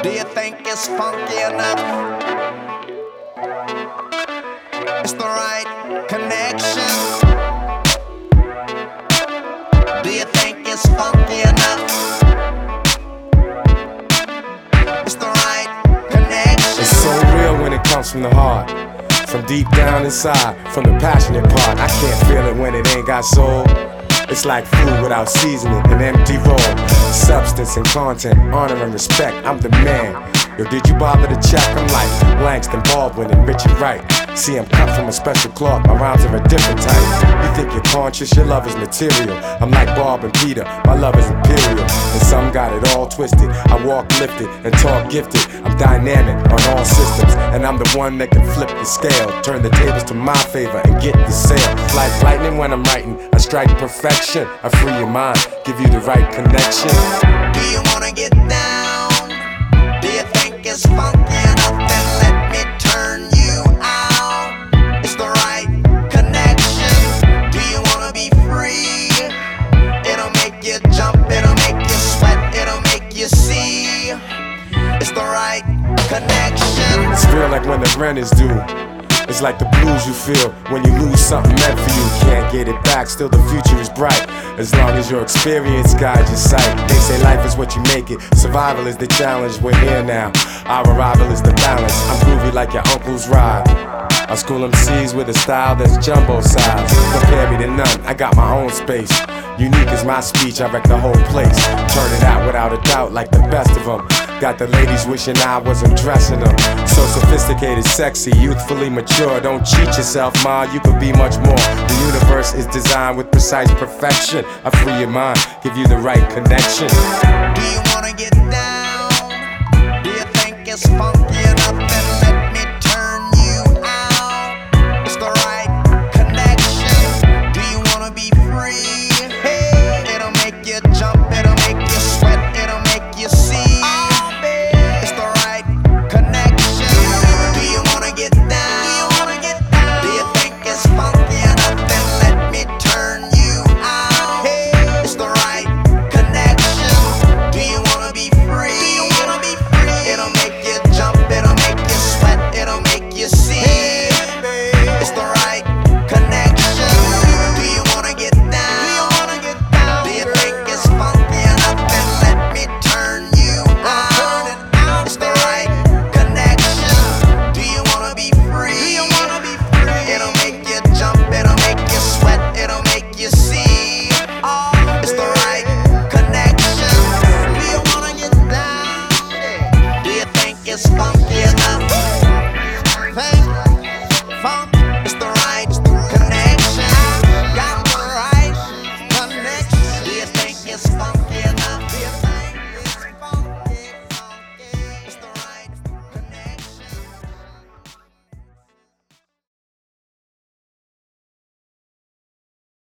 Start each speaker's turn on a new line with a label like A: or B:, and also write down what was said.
A: Do you think it's funky enough? It's the right connection. Do you think it's funky enough? It's the right connection.
B: It's so real when it comes from the heart, from deep down inside, from the passionate part. I can't feel it when it ain't got soul. It's like food without seasoning, an empty roll. Substance and content, honor and respect, I'm the man. Yo, did you bother to check? I'm like Langston Baldwin and Richard Wright. See, I'm cut from a special cloth, my rhymes are a different type. You think you're conscious, your love is material. I'm like Bob and Peter, my love is imperial. And some got it all twisted. I walk lifted and talk gifted. I'm dynamic on all systems, and I'm the one that can flip the scale, turn the tables to my favor and get the sale. Like lightning when I'm writing, I strike perfection. I free your mind, give you the right connection.
A: Do you wanna get down? Do you think it's funky enough? Then let me turn you out. It's the right connection. Do you wanna be free? It'll make you jump, it'll make you sweat, it'll make you see. It's the right connection.
B: It's real like when the rent is due. It's like the blues you feel when you lose something meant for you. Can't get it back, still the future is bright, as long as your experience guides your sight. They say life is what you make it, survival is the challenge. We're here now, our arrival is the balance. I'm groovy like your uncle's ride. I school MCs with a style that's jumbo size. Compare me to none, I got my own space. Unique is my speech, I wreck the whole place. Turn it out without a doubt like the best of them. Got the ladies wishing I wasn't dressing them. So sophisticated, sexy, youthfully mature. Don't cheat yourself, ma, you could be much more. The universe is designed with precise perfection. I free your mind, give you the right connection.
A: Do you wanna get down? Do you think it's funky enough? Then let me turn you out. It's the right connection. Do you wanna be free? Hey, it'll make you jump.